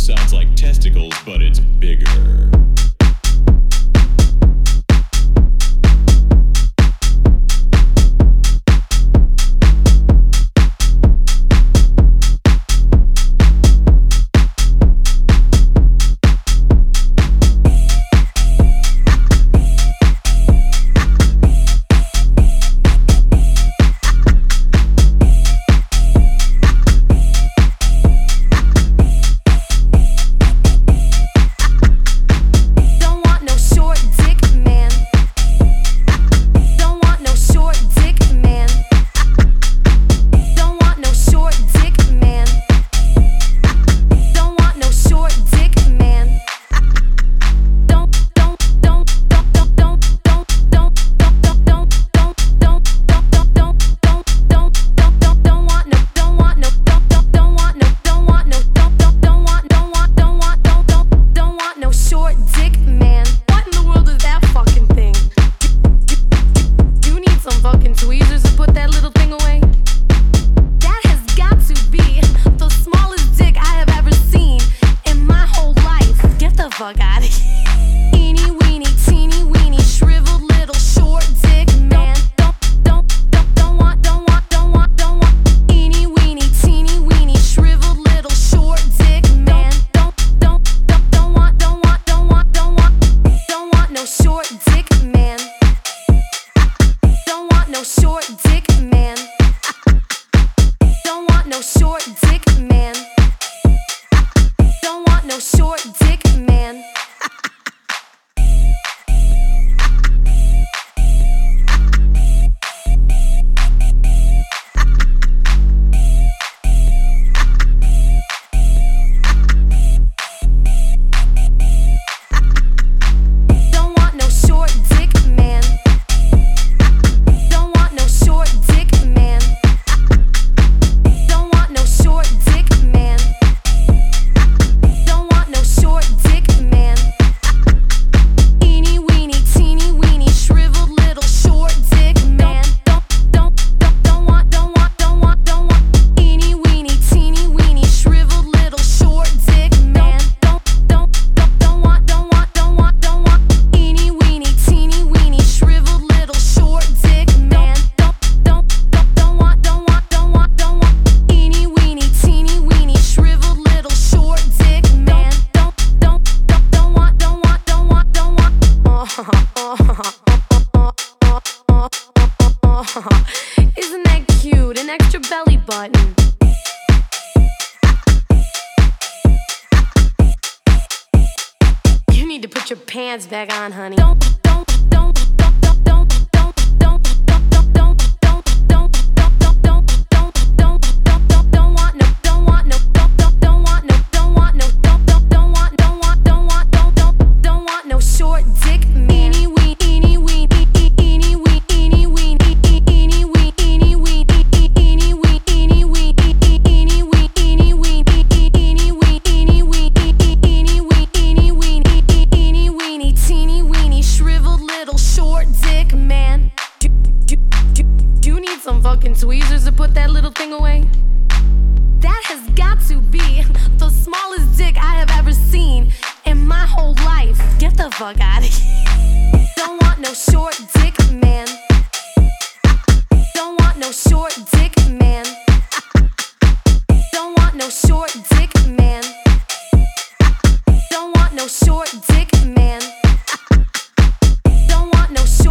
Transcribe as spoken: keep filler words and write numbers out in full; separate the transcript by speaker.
Speaker 1: sounds like testicles, but it's bigger.
Speaker 2: Isn't that cute? An extra belly button. You need to put your pants back on, honey. Don't, don't, don't, don't, don't, don't, don't, don't, don't, don't, don't, don't, don't, don't, don't want no, don't want no, don't, don't, don't want no, don't want no, don't, don't, don't want, don't want, don't want, don't, don't, don't want no short dick man. Eeny wee, eeny wee, eeny wee, eeny wee, eeny wee, eeny wee, eeny wee, eeny wee, eeny wee, eeny wee, eeny wee, eeny wee, eeny wee, eeny wee, eeny weeny, teeny weeny, shriveled little short dick man. Do, do, do, do you need some fucking tweezers to put that little thing away? That has got to be the smallest dick I have ever seen in my whole life. Get the fuck out of here. Don't want no short dick man. Don't want no short dick man. Don't want no short dick man. Don't want no short dick man. Don't want no short